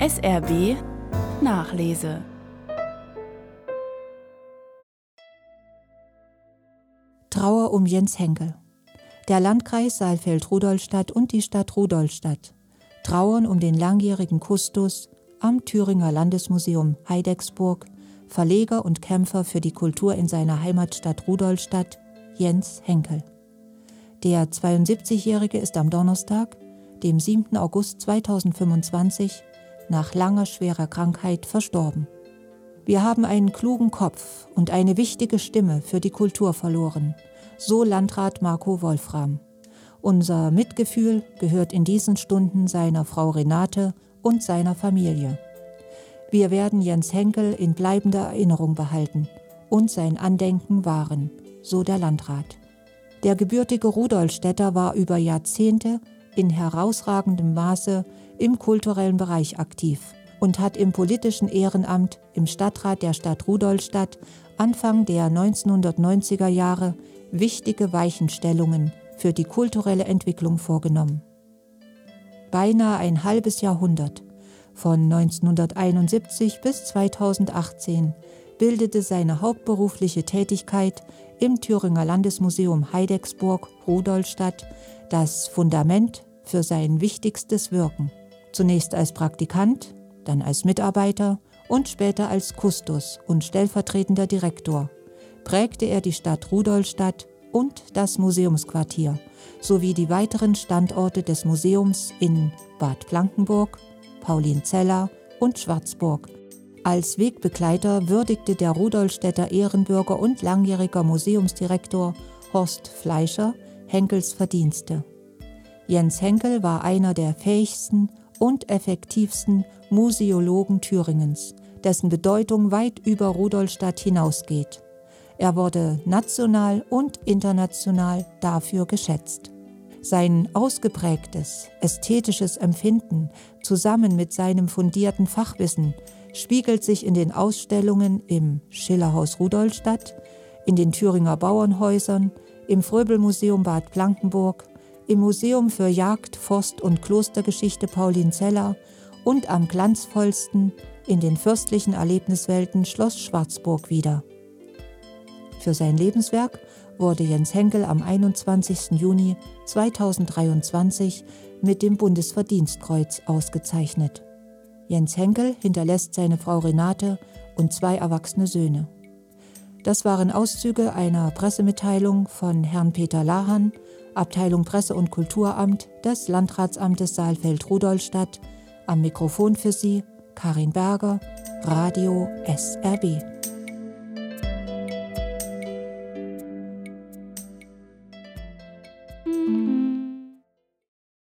SRB Nachlese. Trauer um Jens Henkel. Der Landkreis Saalfeld-Rudolstadt und die Stadt Rudolstadt trauern um den langjährigen Kustos am Thüringer Landesmuseum Heidecksburg, Verleger und Kämpfer für die Kultur in seiner Heimatstadt Rudolstadt, Jens Henkel. Der 72-Jährige ist am Donnerstag, dem 7. August 2025, nach langer schwerer Krankheit verstorben. Wir haben einen klugen Kopf und eine wichtige Stimme für die Kultur verloren, so Landrat Marco Wolfram. Unser Mitgefühl gehört in diesen Stunden seiner Frau Renate und seiner Familie. Wir werden Jens Henkel in bleibender Erinnerung behalten und sein Andenken wahren, so der Landrat. Der gebürtige Rudolstädter war über Jahrzehnte in herausragendem Maße im kulturellen Bereich aktiv und hat im politischen Ehrenamt im Stadtrat der Stadt Rudolstadt Anfang der 1990er Jahre wichtige Weichenstellungen für die kulturelle Entwicklung vorgenommen. Beinahe ein halbes Jahrhundert, von 1971 bis 2018, bildete seine hauptberufliche Tätigkeit im Thüringer Landesmuseum Heidecksburg, Rudolstadt, das Fundament für sein wichtigstes Wirken. Zunächst als Praktikant, dann als Mitarbeiter und später als Kustos und stellvertretender Direktor prägte er die Stadt Rudolstadt und das Museumsquartier sowie die weiteren Standorte des Museums in Bad Blankenburg, Paulinzella und Schwarzburg. Als Wegbegleiter würdigte der Rudolstädter Ehrenbürger und langjähriger Museumsdirektor Horst Fleischer Henkels Verdienste. Jens Henkel war einer der fähigsten und effektivsten Museologen Thüringens, dessen Bedeutung weit über Rudolstadt hinausgeht. Er wurde national und international dafür geschätzt. Sein ausgeprägtes, ästhetisches Empfinden zusammen mit seinem fundierten Fachwissen spiegelt sich in den Ausstellungen im Schillerhaus Rudolstadt, in den Thüringer Bauernhäusern, im Fröbelmuseum Bad Blankenburg, im Museum für Jagd, Forst- und Klostergeschichte Paulinzella und am glanzvollsten in den fürstlichen Erlebniswelten Schloss Schwarzburg wieder. Für sein Lebenswerk wurde Jens Henkel am 21. Juni 2023 mit dem Bundesverdienstkreuz ausgezeichnet. Jens Henkel hinterlässt seine Frau Renate und 2 erwachsene Söhne. Das waren Auszüge einer Pressemitteilung von Herrn Peter Lahan, Abteilung Presse- und Kulturamt des Landratsamtes Saalfeld-Rudolstadt. Am Mikrofon für Sie Karin Berger, Radio SRB.